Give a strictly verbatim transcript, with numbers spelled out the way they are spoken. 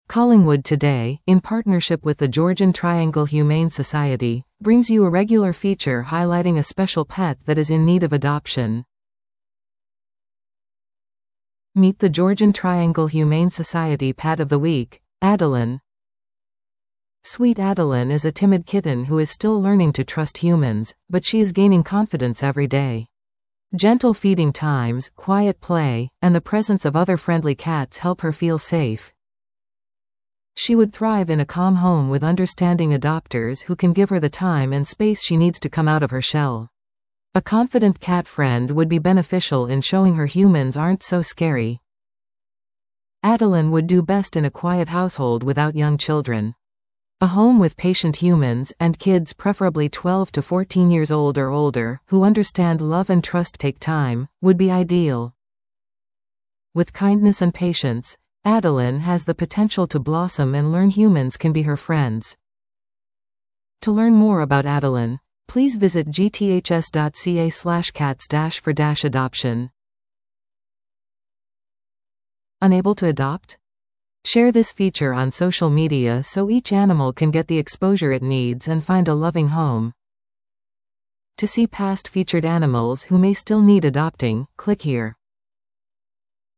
Collingwood Today, in partnership with the Georgian Triangle Humane Society, brings you a regular feature highlighting a special pet that is in need of adoption. Meet the Georgian Triangle Humane Society Pet of the Week, Adeline. Sweet Adeline is a timid kitten who is still learning to trust humans, but she is gaining confidence every day. Gentle feeding times, quiet play, and the presence of other friendly cats help her feel safe. She would thrive in a calm home with understanding adopters who can give her the time and space she needs to come out of her shell. A confident cat friend would be beneficial in showing her humans aren't so scary. Adeline would do best in a quiet household without young children. A home with patient humans, and kids preferably twelve to fourteen years old or older, who understand love and trust take time, would be ideal. With kindness and patience, Adeline has the potential to blossom and learn humans can be her friends. To learn more about Adeline, please visit g t h s dot c a slash cats dash for dash adoption. Unable to adopt? Share this feature on social media so each animal can get the exposure it needs and find a loving home. To see past featured animals who may still need adopting, click here.